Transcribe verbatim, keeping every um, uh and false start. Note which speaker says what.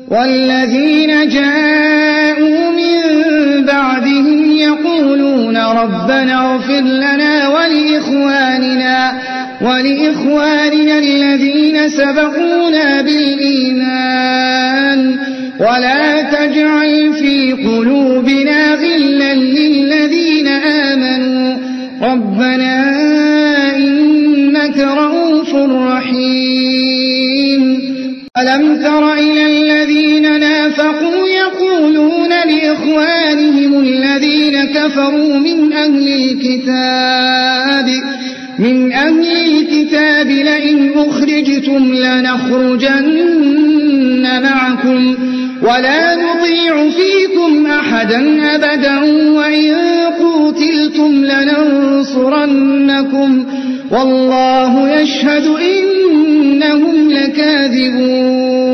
Speaker 1: والذين جاءوا من بعدهم يقولون ربنا اغفر لنا ولإخواننا, ولإخواننا الذين سبقونا بالإيمان ولا تجعل في قلوبنا غلا للذين آمنوا ربنا إنك رؤوف رحيم. ألم تر إلى الذين نافقوا يقولون لإخوانهم الذين كفروا من أهل الكتاب من أهل الكتاب لئن أخرجتم لنخرجن معكم ولا نطيع فيكم أحدا أبدا وإن قتلتم لننصرنكم والله يشهد إنهم لكاذبون.